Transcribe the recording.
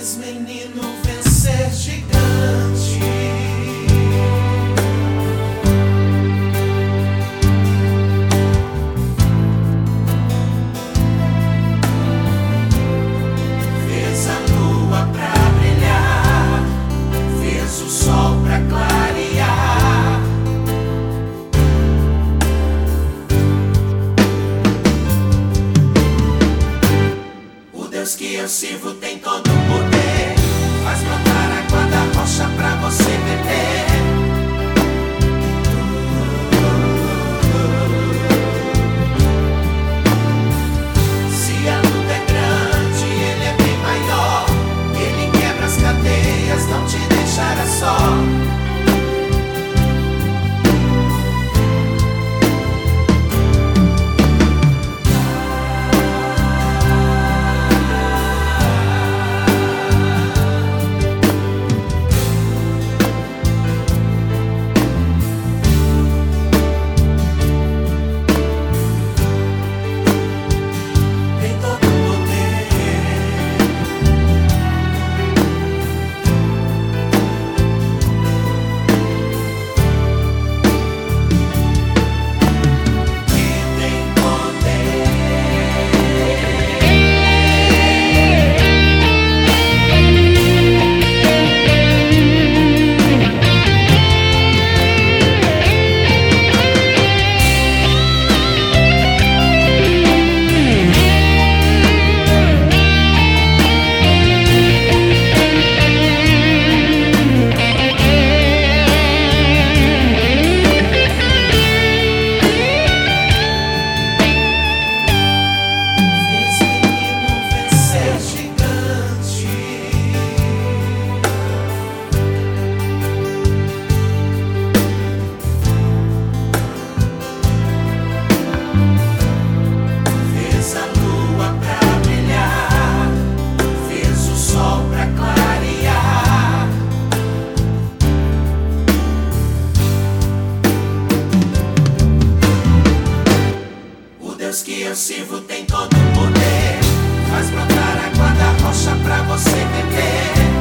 Fez menino vencer gigante. Fez a lua pra brilhar, fez o sol pra clarear. O Deus que eu sirvo tem todo o poder, faz brotar água da rocha pra você beber. Se a luta é grande, ele é bem maior. Ele quebra as cadeias, não te deixará só. Deus que eu sirvo tem todo o poder, faz brotar água da rocha pra você beber.